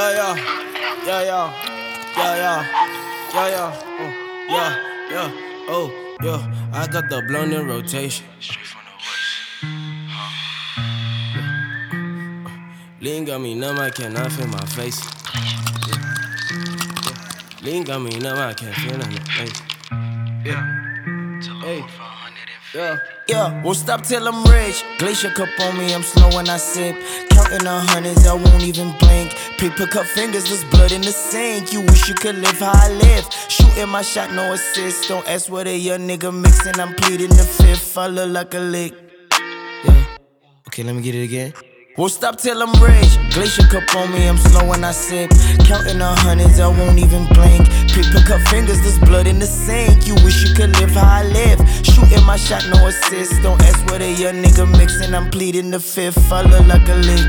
yeah, yeah, yeah, yeah, yeah, yeah, yeah, yeah, yeah, oh, yeah. I got the blunt in rotation. Straight from the west. Lean got me numb, I cannot feel my face. Lean got me numb, I can't feel nothing. Yeah. Hey. Yeah, won't stop till I'm rich. Glacier cup on me, I'm slow when I sip. Counting the hundreds, I won't even blink. Paper cut fingers, there's blood in the sink. You wish you could live how I live. Shooting my shot, no assist. Don't ask what a young nigga mixing. I'm pleading the fifth. I look like a lick. Yeah. Okay, let me get it again. Won't stop till I'm rich. Glacier cup on me, I'm slow when I sip. Counting the hundreds, I won't even blink. Paper cut fingers, there's blood in the sink. You wish you could live how I live. Shooting my shot, no assist. Don't ask what a young nigga mixing. I'm pleading the fifth. I look like a lick.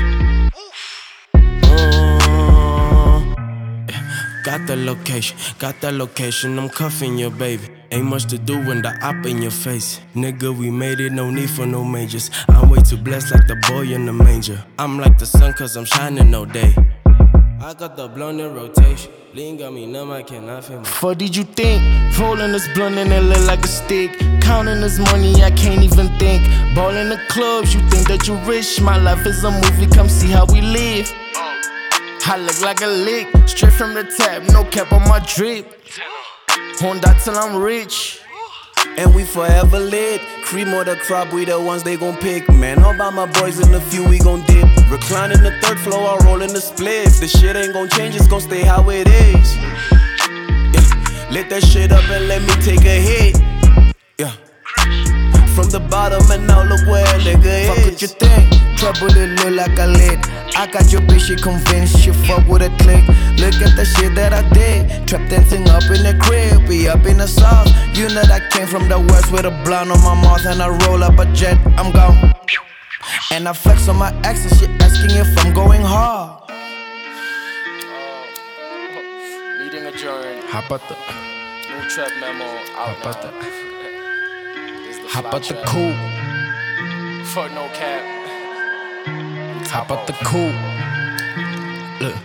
Got the location, I'm cuffing your baby. Ain't much to do when the op in your face. Nigga, we made it, no need for no majors. I'm way too blessed like the boy in the manger. I'm like the sun cause I'm shining all day. I got the blunt in rotation. Lean got me numb, I cannot feel my. What did you think? Rolling this blunt and it look like a stick. Counting this money, I can't even think. Ball in the clubs, you think that you rich. My life is a movie, come see how we live. I look like a lick, straight from the tap, no cap on my drip. Won't die till I'm rich. And we forever lit. Cream or the crop, we the ones they gon' pick. Man, all by my boys in a few, we gon' dip. Reclining the third floor, I roll in the spliff. The shit ain't gon' change, it's gon' stay how it is. Yeah, lit that shit up and let me take a hit. Yeah, from the bottom and now look where a nigga is. Fuck what you think, trouble it look like a lid. I got your bitch, she convinced, she fuck with a click. Look at the shit that I did. Trap dancing up in the crib, be up in the south. You know that came from the west with a blunt on my mouth. And I roll up a jet, I'm gone. And I flex on my ex and she asking if I'm going hard. Meeting adjourned. How about the New trap memo out How about now. How about the coupe? Fuck no cap. How about the coupe? Look,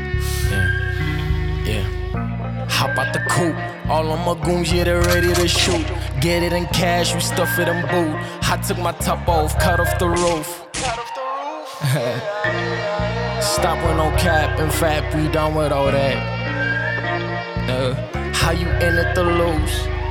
yeah. How about the coupe? All on my goons, yeah, they're ready to shoot. Get it in cash, we stuff it in boot. I took my top off, cut off the roof. Stop with no cap, in fact, we done with all that. How you in it to lose?